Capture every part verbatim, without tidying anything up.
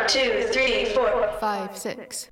two, three, four, five, six.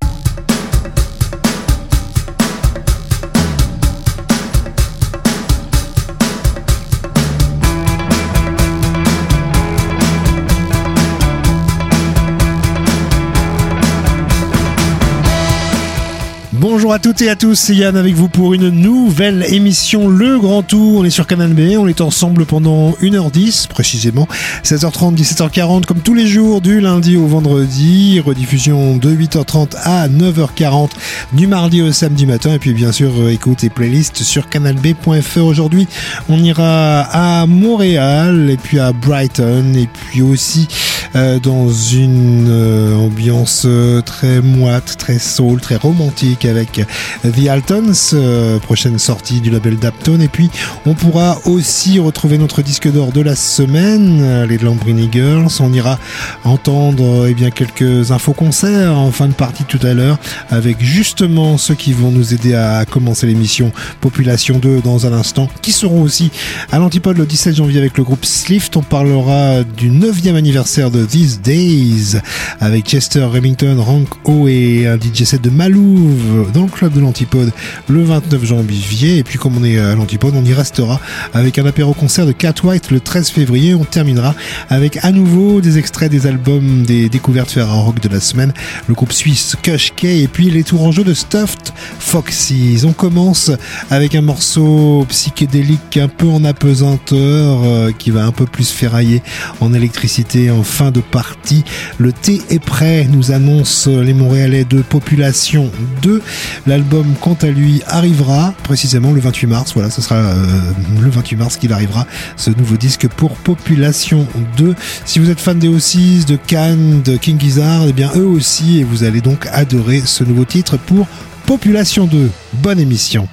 Bonjour à toutes et à tous, c'est Yann avec vous pour une nouvelle émission Le Grand Tour. On est sur Canal B, on est ensemble pendant une heure dix, précisément seize heures trente, dix-sept heures quarante, comme tous les jours du lundi au vendredi, rediffusion de huit heures trente à neuf heures quarante du mardi au samedi matin, et puis bien sûr écoute et playlist sur canal b point f r. Aujourd'hui on ira à Montréal et puis à Brighton, et puis aussi euh, dans une euh, ambiance euh, très moite, très soul, très romantique avec The Altons, euh, prochaine sortie du label Daptone. Et puis on pourra aussi retrouver notre disque d'or de la semaine, euh, les Lambrini Girls. On ira entendre eh bien quelques infos concerts en fin de partie tout à l'heure, avec justement ceux qui vont nous aider à commencer l'émission Population deux dans un instant, qui seront aussi à l'Antipode le dix-sept janvier avec le groupe Slift. On parlera du neuvième anniversaire de These Days avec Chester Remington, Rank O et un D J set de Malouve dans le club de l'Antipode le vingt-neuf janvier. Et puis comme on est à l'Antipode, on y restera avec un apéro concert de Cat White le treize février. On terminera avec à nouveau des extraits des albums des découvertes Ferrari Rock de la semaine, le groupe suisse Kush K et puis les Tourangeaux de Stuffed Foxes. On commence avec un morceau psychédélique un peu en apesanteur euh, qui va un peu plus ferrailler en électricité en fin de partie. Le thé est prêt, nous annonce les Montréalais de Population deux. L'album quant à lui arrivera précisément le vingt-huit mars. Voilà, ce sera euh, le vingt-huit mars qu'il arrivera, ce nouveau disque pour Population deux. Si vous êtes fan des O six, de Cannes, de King Gizzard, eh bien eux aussi, et vous allez donc adorer ce nouveau titre pour Population deux. Bonne émission.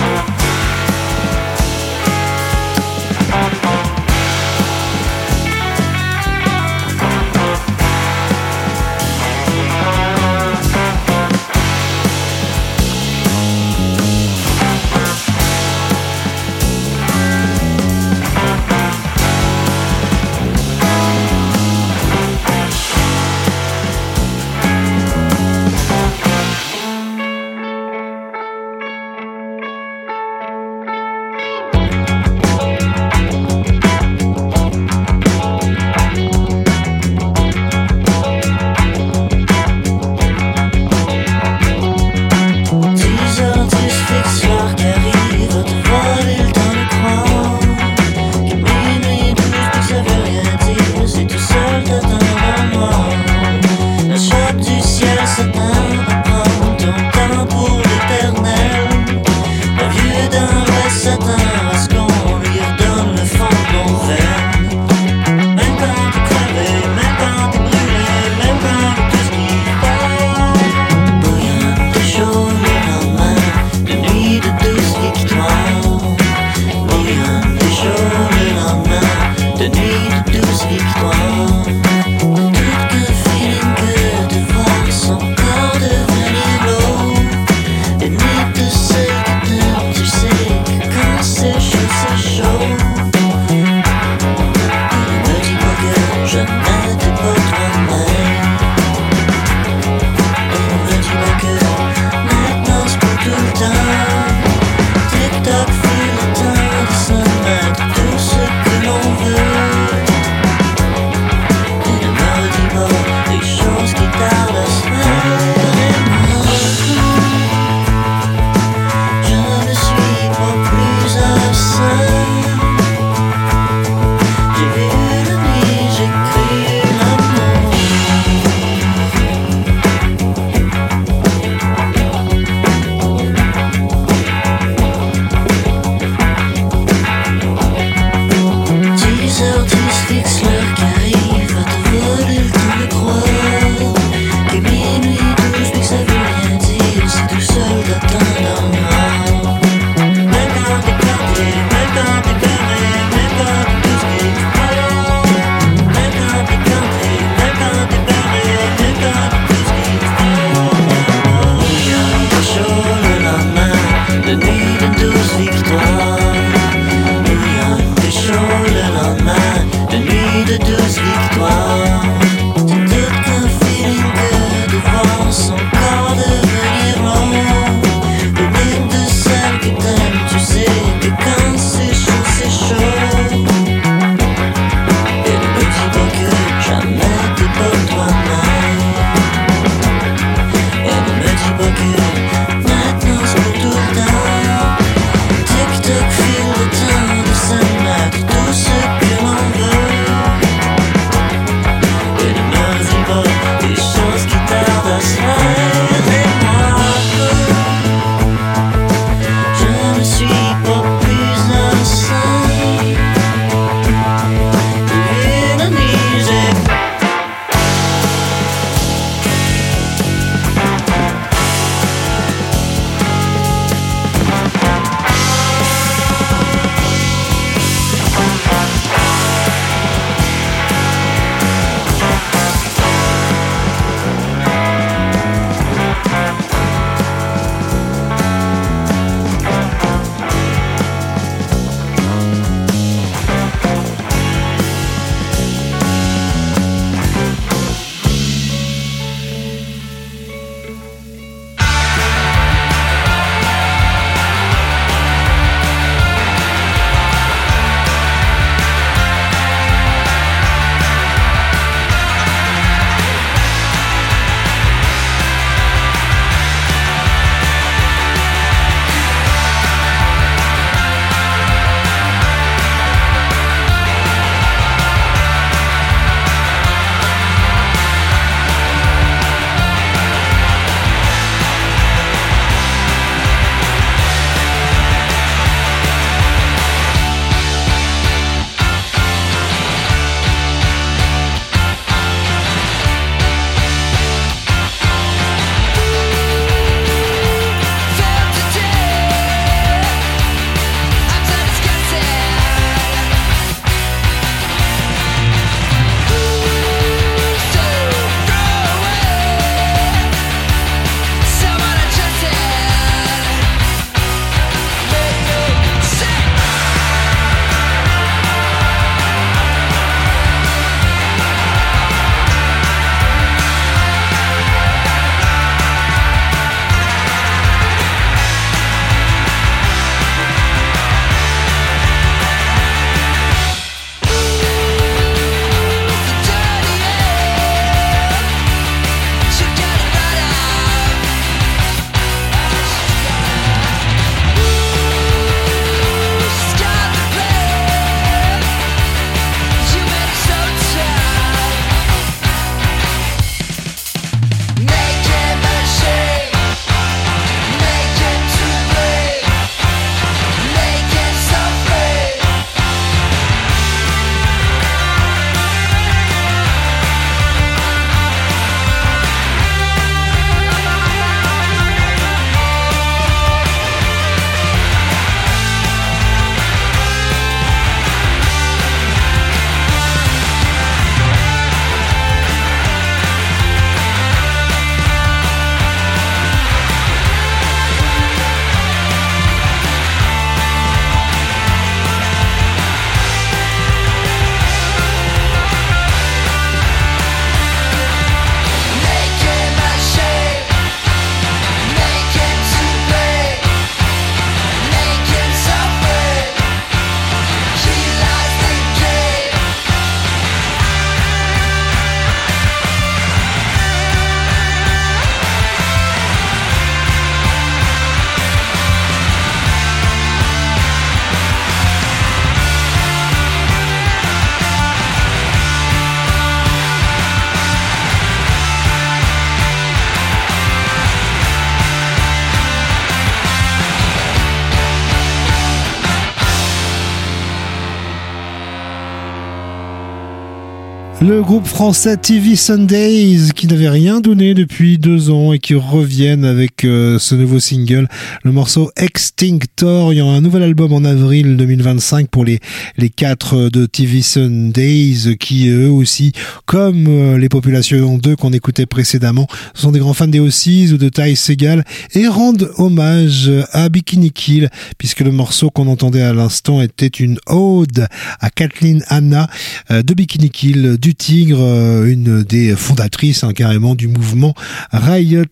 Thank you. Le groupe français T V Sundays, qui n'avait rien donné depuis deux ans et qui reviennent avec euh, ce nouveau single, le morceau Extinctor. Il y aura un nouvel album en avril deux mille vingt-cinq pour les, les quatre de T V Sundays, qui eux aussi, comme euh, les Population deux qu'on écoutait précédemment, sont des grands fans des Aussies ou de Ty Segall et rendent hommage à Bikini Kill, puisque le morceau qu'on entendait à l'instant était une ode à Kathleen Hanna euh, de Bikini Kill, du Tigre, euh, une des fondatrices hein, carrément du mouvement Riot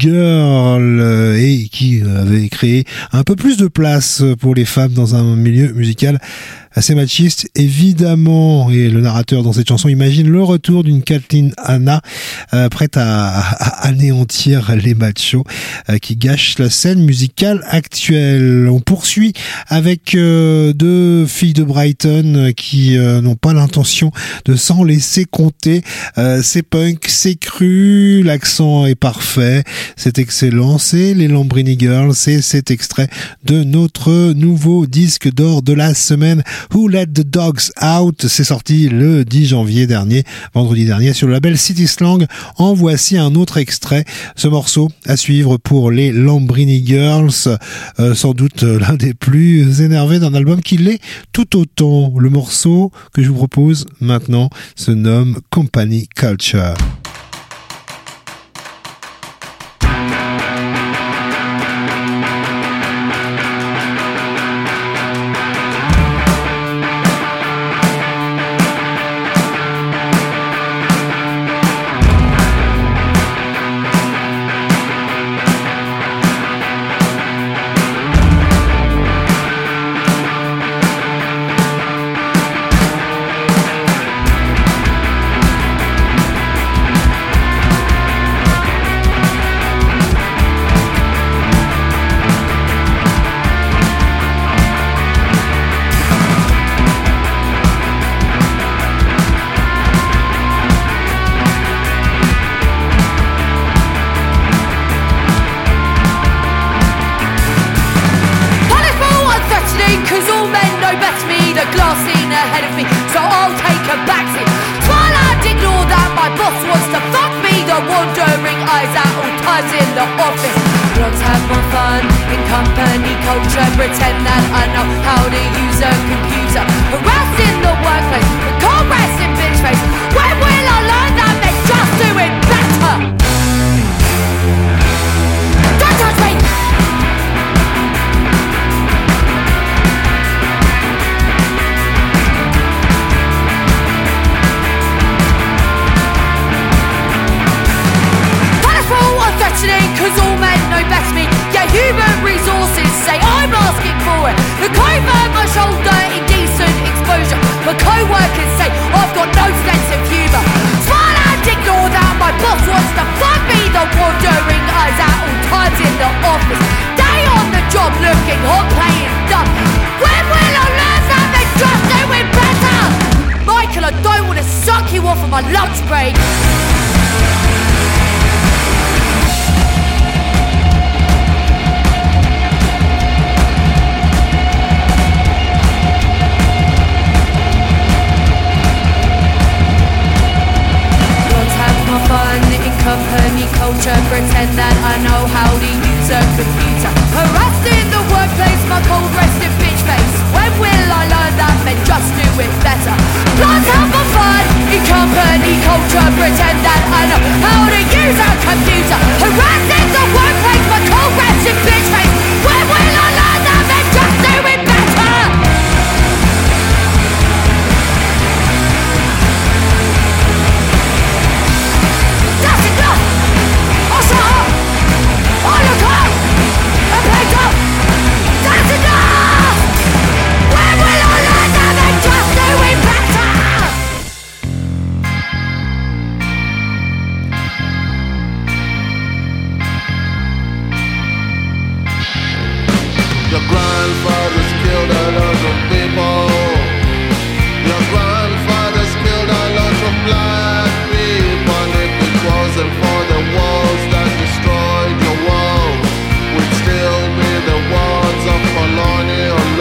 Girl, euh, et qui avait créé un peu plus de place pour les femmes dans un milieu musical assez machiste, évidemment. Et le narrateur dans cette chanson imagine le retour d'une Kathleen Hanna euh, prête à, à, à anéantir les machos euh, qui gâchent la scène musicale actuelle. On poursuit avec euh, deux filles de Brighton euh, qui euh, n'ont pas l'intention de s'en laisser compter. Euh, c'est punk, c'est cru, l'accent est parfait, c'est excellent, c'est les Lambrini Girls, c'est cet extrait de notre nouveau disque d'or de la semaine, Who Let the Dogs Out. C'est sorti le dix janvier dernier, vendredi dernier, sur le label City Slang. En voici un autre extrait. Ce morceau à suivre pour les Lambrini Girls, euh, sans doute l'un des plus énervés d'un album qui l'est tout autant. Le morceau que je vous propose maintenant se nomme Company Culture.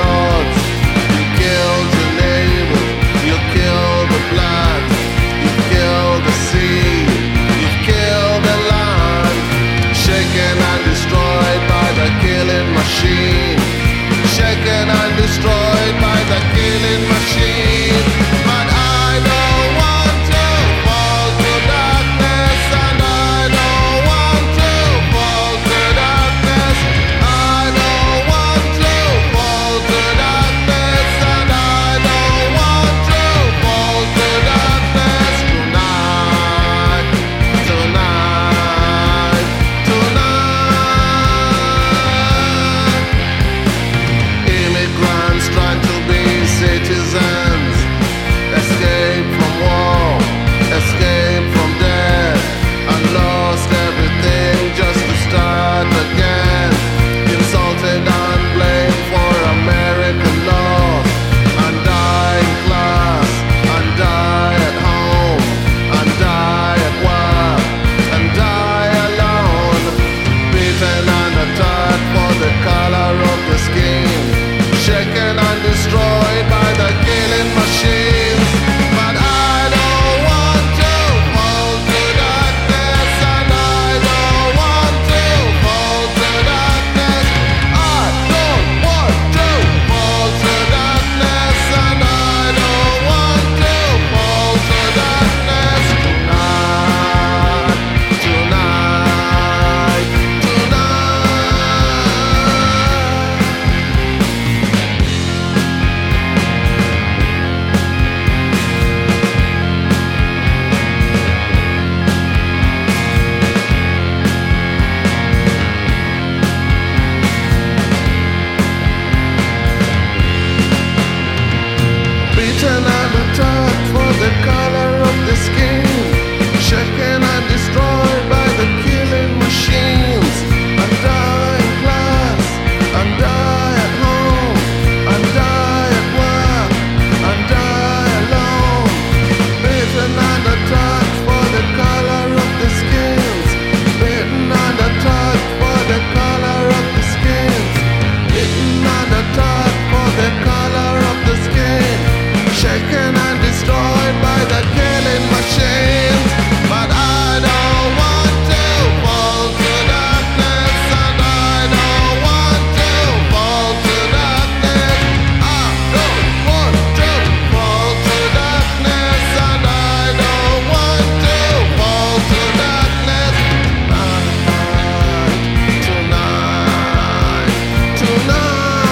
You shaken and destroyed by the killing machines. But I don't want to fall to darkness, and I don't want to fall to darkness. I don't want to fall to darkness, and I don't want to fall to darkness. Tonight, tonight, tonight.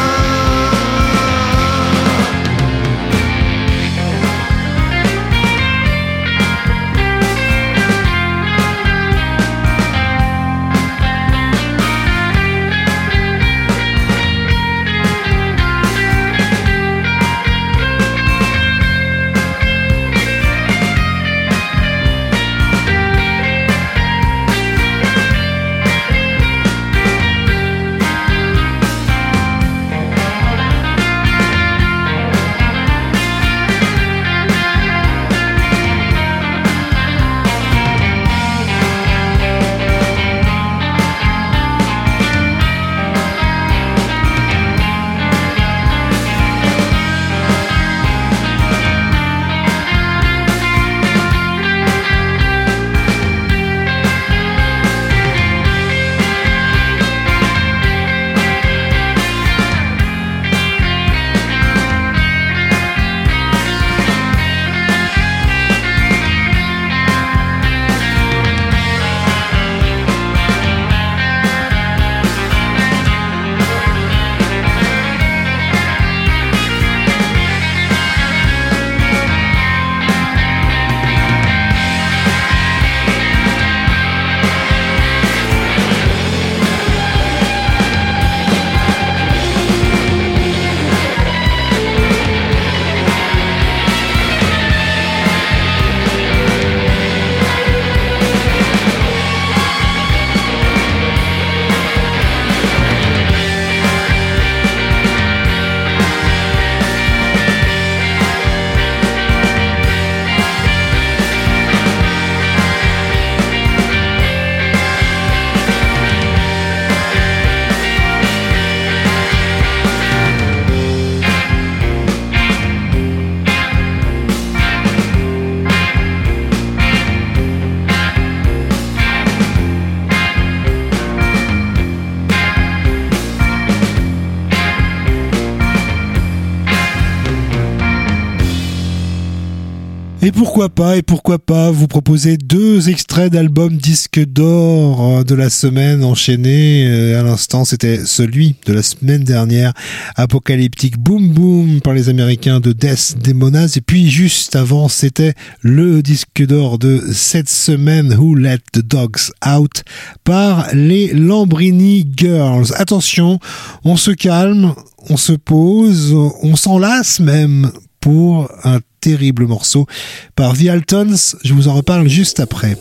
Et pourquoi pas, et pourquoi pas vous proposer deux extraits d'albums disques d'or de la semaine enchaînés. À l'instant, c'était celui de la semaine dernière, Apocalyptic Boom Boom par les Américains de Death Demonas. Et puis juste avant, c'était le disque d'or de cette semaine, Who Let the Dogs Out par les Lambrini Girls. Attention, on se calme, on se pose, on s'enlace même pour un terrible morceau par The Altons. Je vous en reparle juste après.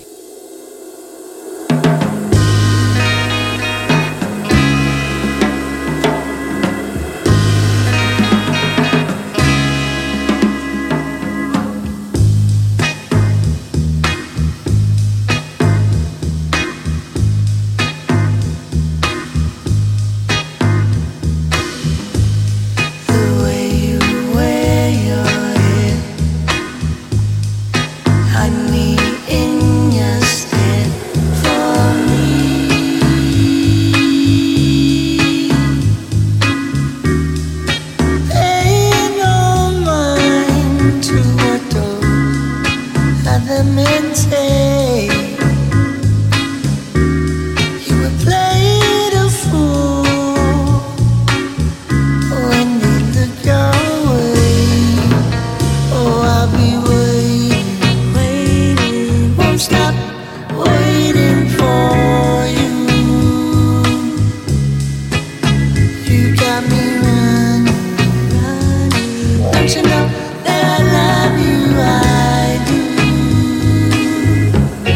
You know that I love you, I do.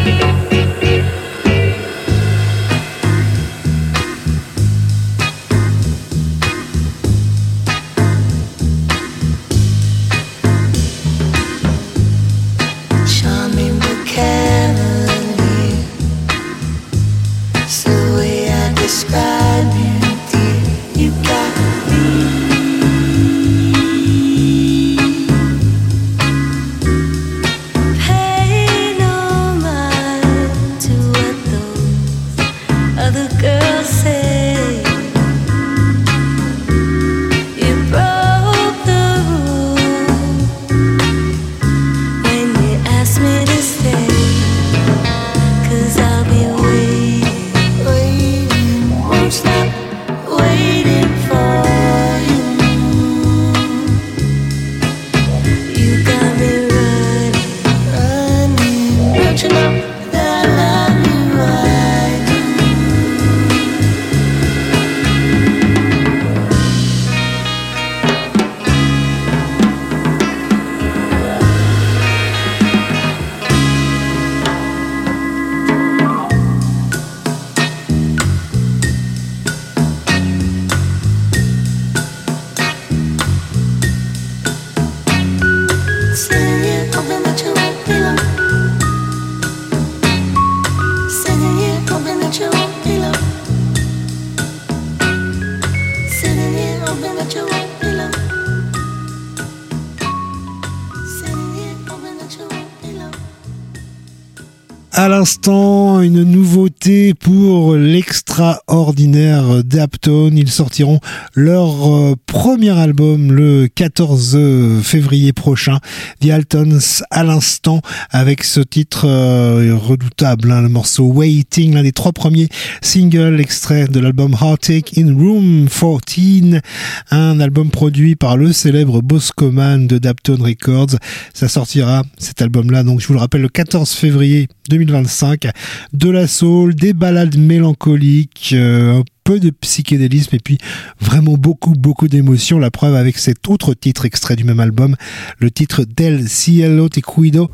À l'instant, une nouveauté pour l'extraordinaire Daptone. Ils sortiront leur euh, premier album le quatorze février prochain. The Altons à l'instant avec ce titre euh, redoutable, hein, le morceau Waiting, l'un des trois premiers singles extraits de l'album Heartache in Room quatorze, un album produit par le célèbre Boscoman de Daptone Records. Ça sortira, cet album-là, donc je vous le rappelle, le quatorze février deux mille vingt-cinq. De la soul, des ballades mélancoliques, euh, un peu de psychédélisme et puis vraiment beaucoup beaucoup d'émotions. La preuve avec cet autre titre extrait du même album, le titre Del Cielo Te Cuido.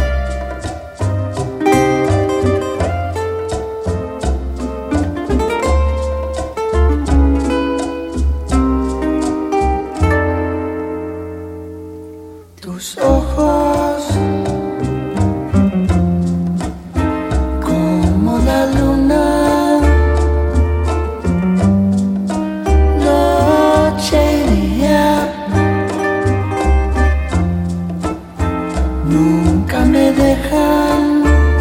Tus ojos como la luna, noche y día, nunca me dejan,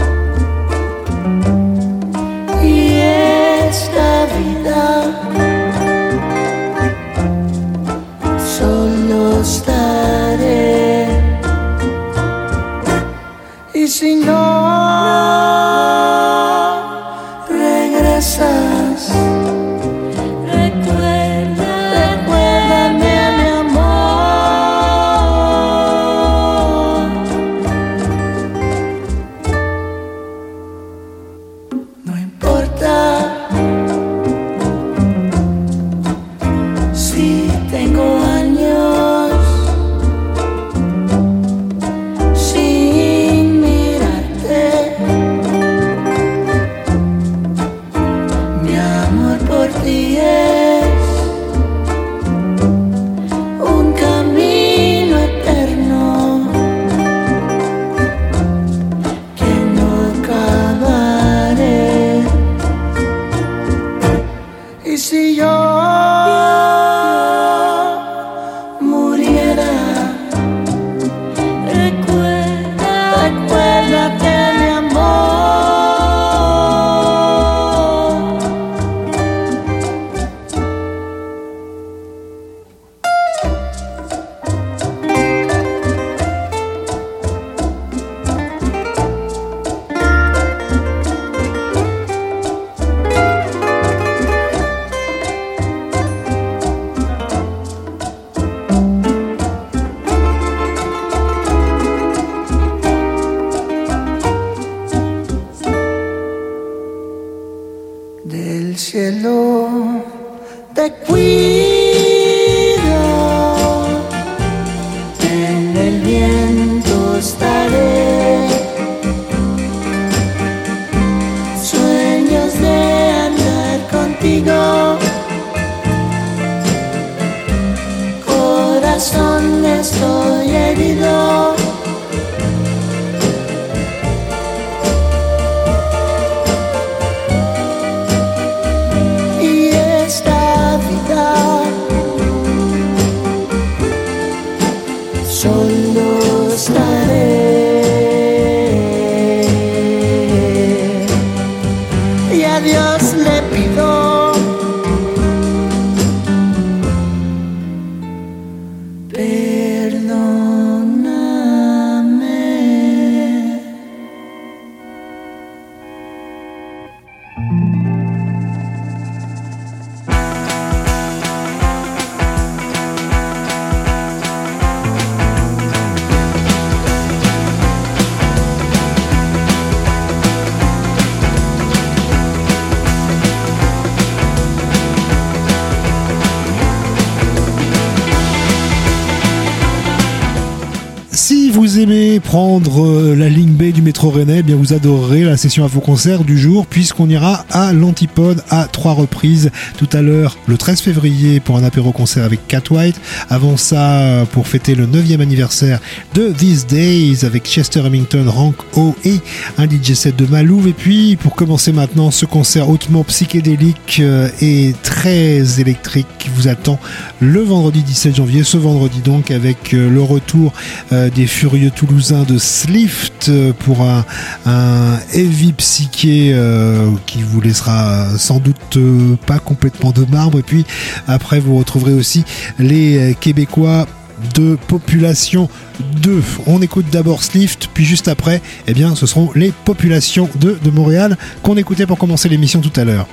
y esta vida solo estaré. Y si no regresas, recuerda, recuérdame mi amor. No importa si tengo años sin mirarte, mi amor por ti es un camino eterno que no acabaré. Y si yo muriera, recuerda, recuérdate mi amor. Del cielo te cuido, en el viento estaré, sueños de andar contigo, corazón estoy herido. Y esta vida solo estaré. Y a Dios le pido perdóname. Si vous aimez prendre la ligne B du métro rennais, eh bien vous adorerez la session info-concert du jour, puisqu'on ira à l'Antipode à trois reprises. Tout à l'heure, le treize février, pour un apéro-concert avec Cat White. Avant ça, pour fêter le neuvième anniversaire de These Days avec Chester Remington, Rank O et un D J set de Malouve. Et puis, pour commencer maintenant, ce concert hautement psychédélique et très électrique vous attend le vendredi dix-sept janvier. Ce vendredi donc, avec le retour des Furieux furieux toulousain de Slift pour un, un heavy psyché euh, qui vous laissera sans doute euh, pas complètement de marbre. Et puis après vous retrouverez aussi les euh, Québécois de Population deux. On écoute d'abord Slift, puis juste après, eh bien, ce seront les Populations deux de Montréal qu'on écoutait pour commencer l'émission tout à l'heure.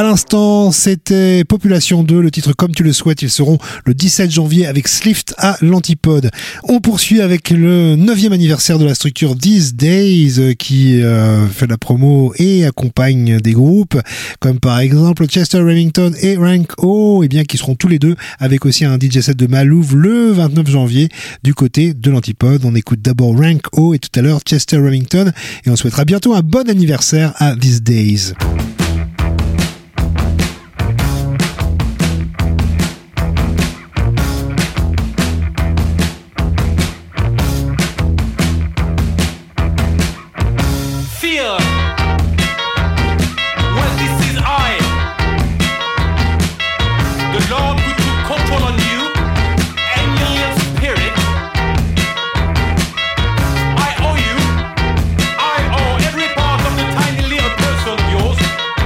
l'instant, c'était Population deux, le titre Comme tu le souhaites. Ils seront le dix-sept janvier avec Slift à l'Antipode. On poursuit avec le neuvième anniversaire de la structure These Days qui euh, fait la promo et accompagne des groupes comme par exemple Chester Remington et Rank O, et bien qui seront tous les deux avec aussi un D J set de Malouf le vingt-neuf janvier du côté de l'Antipode. On écoute d'abord Rank O et tout à l'heure Chester Remington et on souhaitera bientôt un bon anniversaire à These Days. I owe every part of the tiny little person of yours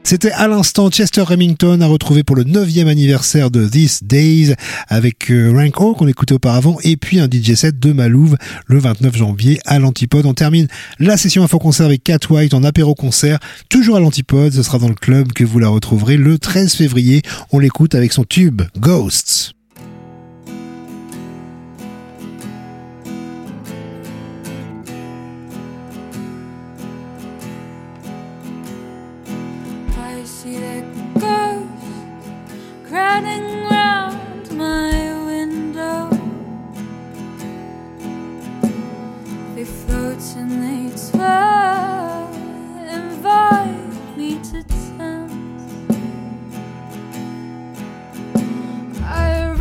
C'était à l'instant Chester Remington à retrouver pour le neuvième anniversaire de These Days avec euh, Rank O qu'on écoutait auparavant et puis un D J set de Malouve le vingt-neuf janvier à l'Antipode. On termine la session info-concert avec Cat White en apéro-concert, toujours à l'Antipode. Ce sera dans le club que vous la retrouverez le treize février. On l'écoute avec son tube Ghosts. Crowding round my window, they float and they twirl, invite me to dance. I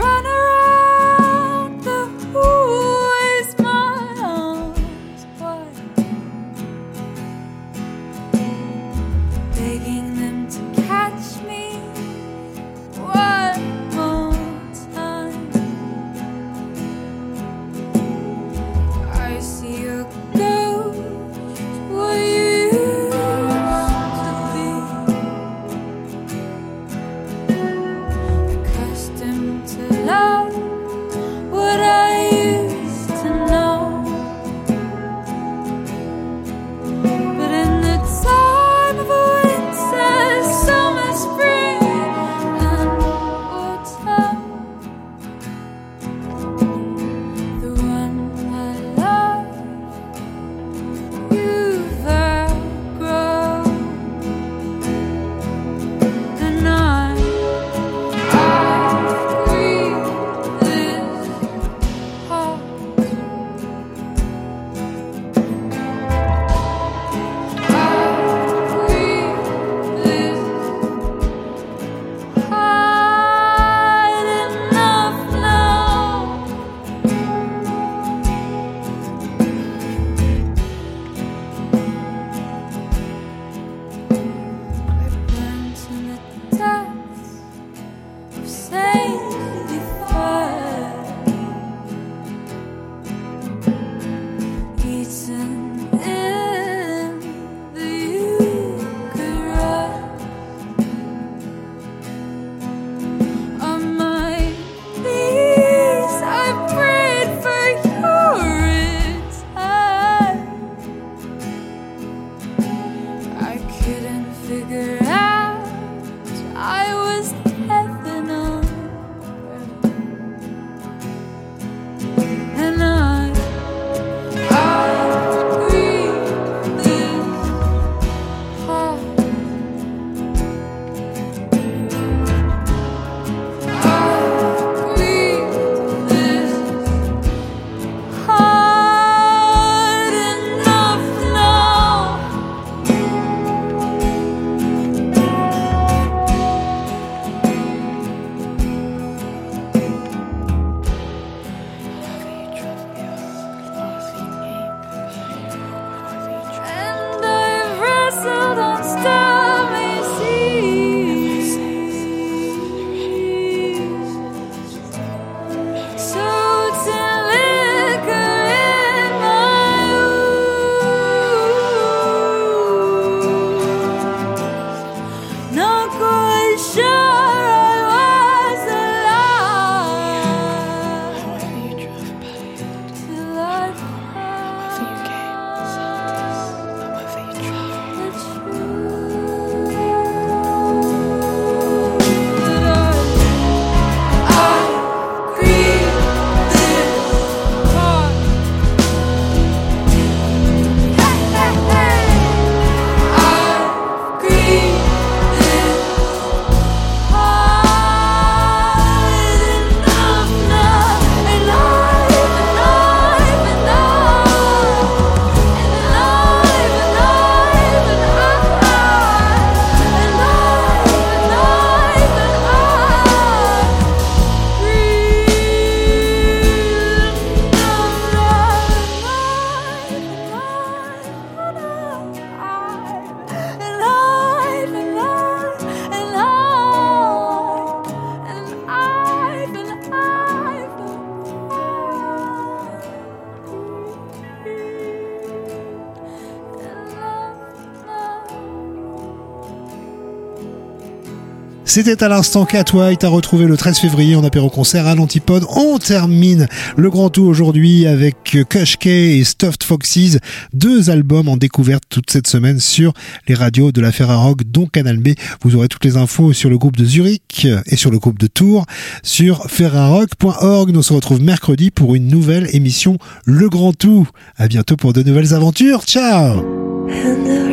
C'était à l'instant Cat White à retrouver le treize février en apéro-concert à l'Antipode. On termine le grand tour aujourd'hui avec Kush K et Stuffed Foxes, deux albums en découverte toute cette semaine sur les radios de la Ferrarock, dont Canal B. Vous aurez toutes les infos sur le groupe de Zurich et sur le groupe de Tours sur ferrarock point org. Nous on se retrouve mercredi pour une nouvelle émission Le Grand Tour. À bientôt pour de nouvelles aventures. Ciao! And the